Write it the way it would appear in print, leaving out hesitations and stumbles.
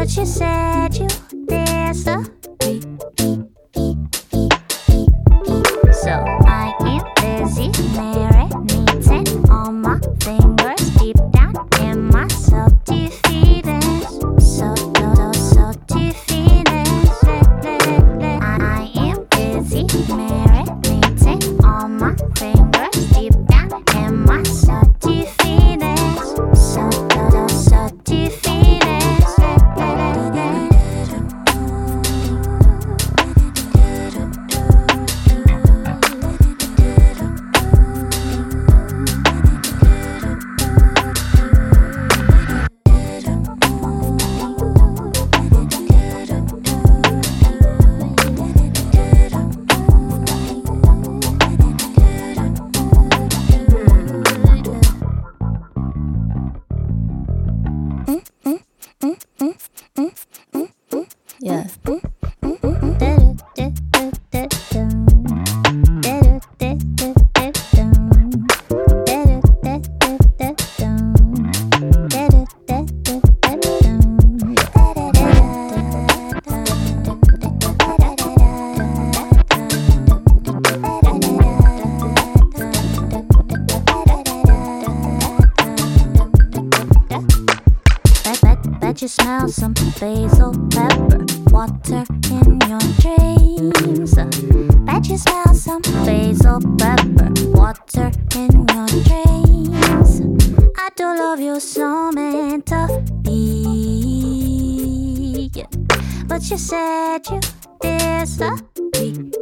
but you said you disagree. So I am busy marinating on my fingers deep down in my salty feelings. So salty feelings. I am busy marinating on my fingers deep down in my salty feelings. So salty feelings. Yeah. Bet you smell some basil pepper water in your dreams. Bet you smell some basil pepper water in your dreams. I do love you so mentally, but you said you disagree.